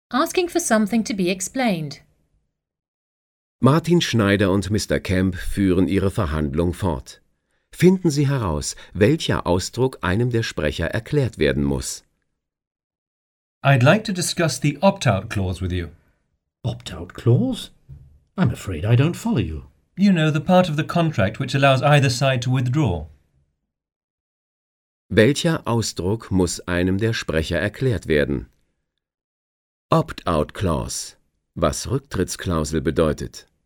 Asking for something to be explained. Martin Schneider und Mr. Kemp führen ihre Verhandlung fort. Finden Sie heraus, welcher Ausdruck einem der Sprecher erklärt werden muss. I'd like to discuss the opt-out clause with you. Opt-out clause? I'm afraid I don't follow you. You know, the part of the contract which allows either side to withdraw. Welcher Ausdruck muss einem der Sprecher erklärt werden? Opt-out clause, was Rücktrittsklausel bedeutet.